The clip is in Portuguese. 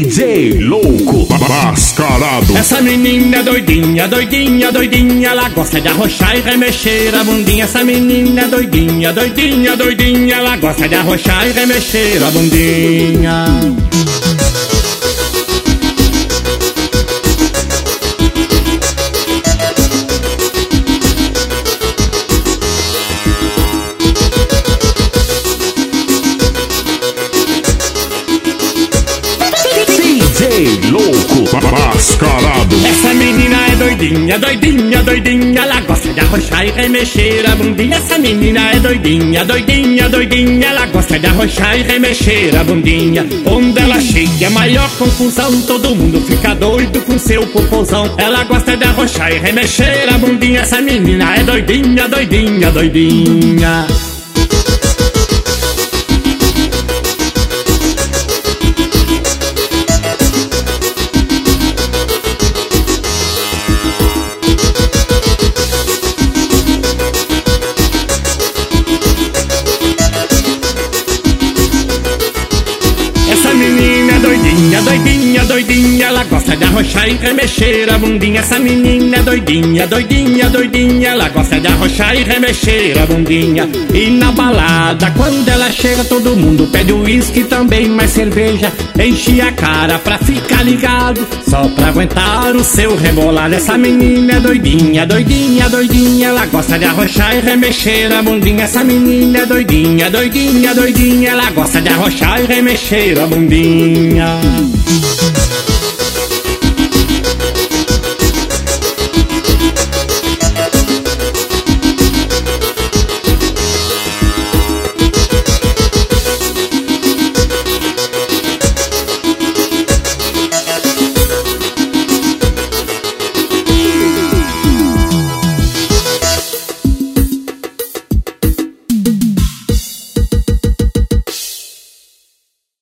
DJ louco mascarado. Essa menina é doidinha, doidinha, doidinha. Ela gosta de arrochar e remexer a bundinha. Essa menina é doidinha, doidinha, doidinha. Ela gosta de arrochar e remexer a bundinha. DJ louco mascarado. Essa menina é doidinha, doidinha, doidinha. Ela gosta de arrochar e remexer a bundinha. Essa menina é doidinha, doidinha, doidinha. Ela gosta de arrochar e remexer a bundinha. Onde ela chega é maior confusão. Todo mundo fica doido com seu popozão. Ela gosta de arrochar e remexer a bundinha. Essa menina é doidinha, doidinha, doidinha. Essa menina é doidinha, doidinha, doidinha. Ela gosta de arrochar e remexer a bundinha. Essa menina é doidinha, doidinha, doidinha. Ela gosta de arrochar e remexer a bundinha. E na balada, quando ela chega, todo mundo pede uísque, também mais cerveja. Enche a cara pra ficar ligado, só pra aguentar o seu rebolado. Essa menina é doidinha, doidinha, doidinha. Ela gosta de arrochar e remexer a bundinha. Essa menina é doidinha, doidinha, doidinha. Ela gosta de arrochar e remexer a bundinha.